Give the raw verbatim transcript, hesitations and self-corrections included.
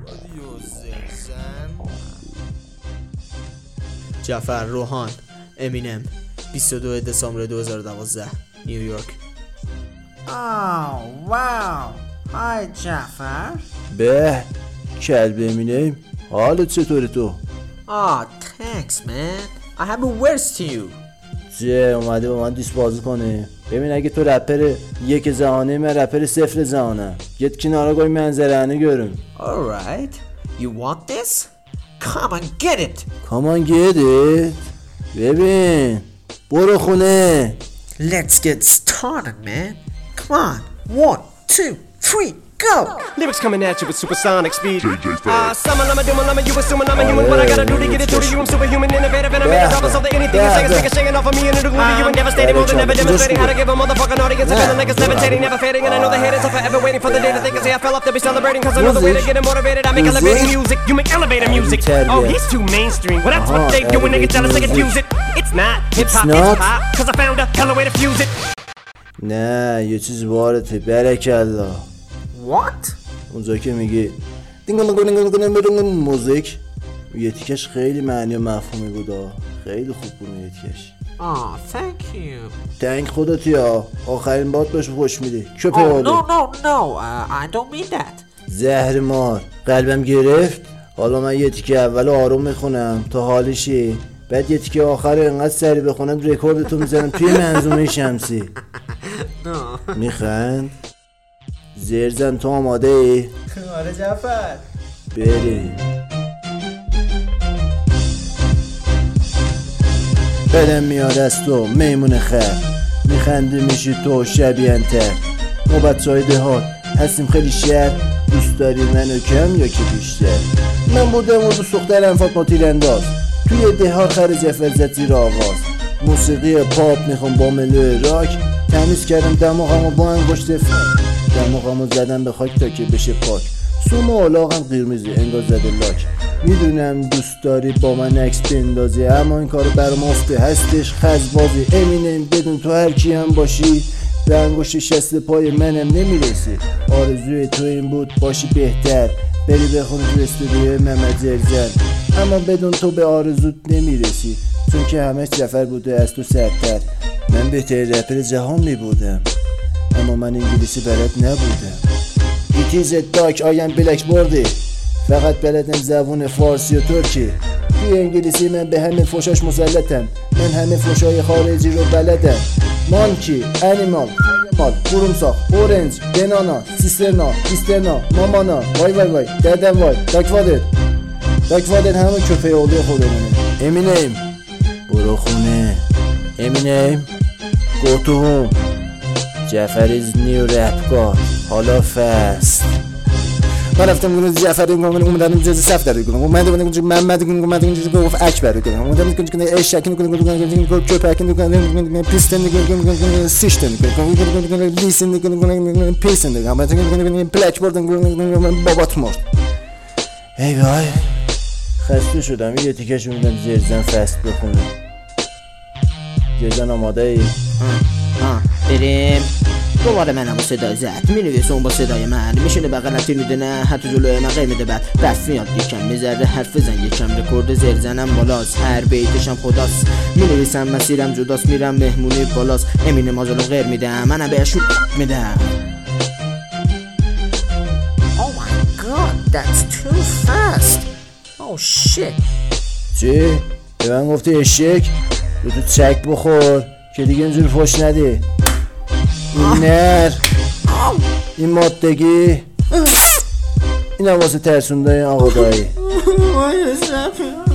رادیو زرزن. جعفر روحان، امینم، بیست و دو دسامبر دو هزار و دوازده، نیویورک. آه واو، های جعفر. به کلب امینم، حالت چطوره تو؟ آه thanks man, I have a words to you. چه اومده با من دیس بازی کنه؟ ببین اگه تو رپر یک زهانه، من رپر صفر زهانه. گت کنارا گوی منظرانه görün. Alright, you want this? Come on get it. Come on get it. ببین برو خونه. Let's get started man. Come on, one, two, three, go. Lyrics coming at you with supersonic speed. Ah, summer, I'm a doom, I'm a you assuming I'm a human. What I gotta do to get it through to you? I'm superhuman, innovative, and I made a double so that anything you say is taking shaking off of me and it'll glue to you and devastating more than ever demonstrating how to give a motherfucking audience a feeling like it's levitating, never fading. And I know the haters are forever waiting for the day that they can say I fell off to be celebrating. Cause I know the way to get them motivated. I make elevating music, you make elevator music. Oh, he's too mainstream. Well, that's what they do when they get jealous, they confuse it. It's not hip hop, it's pop. Cause I found a hella way to fuse it. نه یه چیز وارده برکلا. What? اونجا که میگی موزیک یه تیکش خیلی معنی و مفهومی بود. خیلی خوب بود یه تیکش. آه thank you. تنک خودت یا آخرین بات باش خوش میدی چه Oh پیاده. no no no, uh, I don't mean that. زهر مار قلبم گرفت. حالا من یه تیکه اول آروم میخونم تا حالشی، بعد یه تیکه آخر انقدر سری بخونم رکوردتو میزنم توی منظومه شمسی. No. میخند؟ زرزن تو آماده ای؟ آره جعفر. بری بدم میاد از تو میمون خر، میخندی میشی تو شبیه انتر. ما بچه های دهات هستیم خیلی شهر، دوست داری منو کم یا که بیشتر؟ من بودم و دوست دخترم فاطمه تیرانداز، توی دهات خرج فرزت زیر آواز. موسیقی پاپ میخوام با ملو راک، تمیز کردم دماغمو با انگشت فک، دماغمو زدم به خاک تا که بشه پاک. سوم و علاقم قرمزی انگار زده لاک. میدونم دوست داری با من عکس بندازی، اما این کارو برام افته هستش خزبازی. امینم بدون تو هر کی هم باشی، به انگشت شست پای منم نمیرسی. آرزوی تو این بود باشی بهتر، بری بخونی تو استودیوی محمد زرزن، اما بدون تو به آرزوت نمیرسی، چون که همش جعفر بوده از تو سرتر. من بهترین رپر جهان میبودم، اما من انگلیسی بلد نبودم. It is a dark I am black boardی، فقط بلدم زبون فارسی و ترکی. توی انگلیسی من به همه فوشاش مسلطم، من همه فوشای خارجی رو بلدم. مانکی، انیمال، مال، قورمساق، اورنج، بنانا، سیسترنا، بیسترنا، مامانا، وای وای وای، ددم وای، داکوادر. داکوادر همون کفه اولی خودمونه. امینم برو خونه. امینم go to home. جعفر is new rap god. حالا فست من رفتم گونو جعفر اومدم جز صف در گونو اومدم گونو محمد گونو اومدم گونو گفت اکبر گونو اومدم گونو اشک گونو گونو کپک گونو پیستن گونو سیستم گونو لیسن گونو پیستن گونو بلک بورد گونو بابات مرد. ای وای خسته شدم. یه تیکش میدم زرزن فست بخونه. زرزن آماده ای؟ آه بریم. دوباره من همون صدای زد مینویسه اون با صدای من، میشینه بغلم تیر میده نه حتی جلوی من قیمده بعد رفت میاد یکم میذره حرف بزن یکم رکورد زرزنم بالاست، هر بیتشم خداست. مینویسم مسیرم جداست میرم مهمونی بالاست، امین ماجلو غیر میدم منم بهشون میدم. Oh my god that's too fast. Oh shit. چی؟ به من گفتی اشک؟ تو تو چک بخور که دیگه اینجور فوش نده. این نر این مادگی این هم واسه ترسونده این آقا دایی.